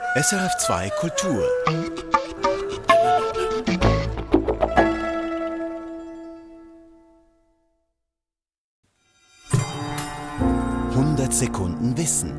SRF2 Kultur. Hundert Sekunden Wissen.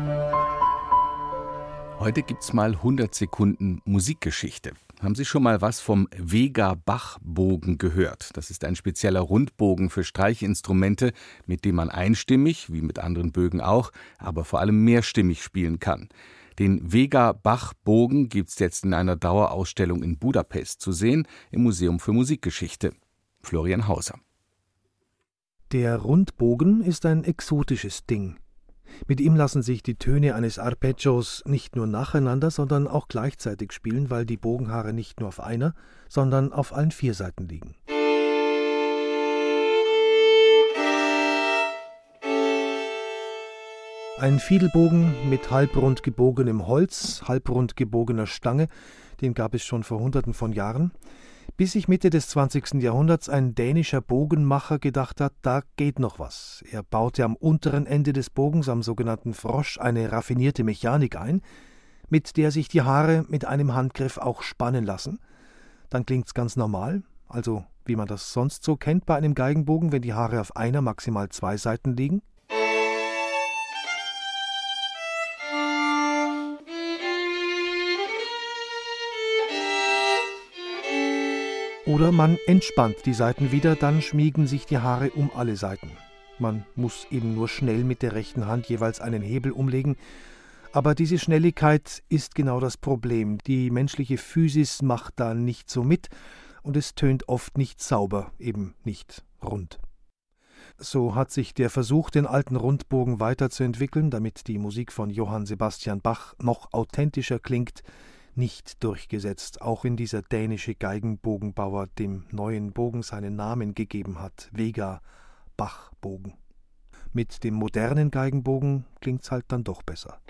Heute gibt's mal 100 Sekunden Musikgeschichte. Haben Sie schon mal was vom Vega-Bach-Bogen gehört? Das ist ein spezieller Rundbogen für Streichinstrumente, mit dem man einstimmig, wie mit anderen Bögen auch, aber vor allem mehrstimmig spielen kann. Den Vega-Bach-Bogen gibt's jetzt in einer Dauerausstellung in Budapest zu sehen, im Museum für Musikgeschichte. Florian Hauser. Der Rundbogen ist ein exotisches Ding. Mit ihm lassen sich die Töne eines Arpeggios nicht nur nacheinander, sondern auch gleichzeitig spielen, weil die Bogenhaare nicht nur auf einer, sondern auf allen 4 Seiten liegen. Ein Fiedelbogen mit halbrund gebogenem Holz, halbrund gebogener Stange, den gab es schon vor Hunderten von Jahren, bis sich Mitte des 20. Jahrhunderts ein dänischer Bogenmacher gedacht hat, da geht noch was. Er baute am unteren Ende des Bogens, am sogenannten Frosch, eine raffinierte Mechanik ein, mit der sich die Haare mit einem Handgriff auch spannen lassen. Dann klingt's ganz normal, also wie man das sonst so kennt bei einem Geigenbogen, wenn die Haare auf einer, maximal 2 Seiten liegen. Oder man entspannt die Saiten wieder, dann schmiegen sich die Haare um alle Seiten. Man muss eben nur schnell mit der rechten Hand jeweils einen Hebel umlegen. Aber diese Schnelligkeit ist genau das Problem. Die menschliche Physis macht da nicht so mit und es tönt oft nicht sauber, eben nicht rund. So hat sich der Versuch, den alten Rundbogen weiterzuentwickeln, damit die Musik von Johann Sebastian Bach noch authentischer klingt, nicht durchgesetzt, auch wenn dieser dänische Geigenbogenbauer dem neuen Bogen seinen Namen gegeben hat, Vega-Bach-Bogen. Mit dem modernen Geigenbogen klingt's halt dann doch besser.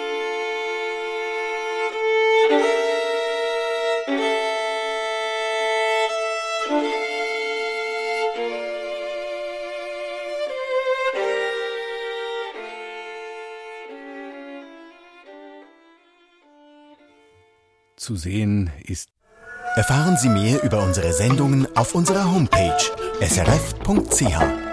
Zu sehen ist. Erfahren Sie mehr über unsere Sendungen auf unserer Homepage srf.ch.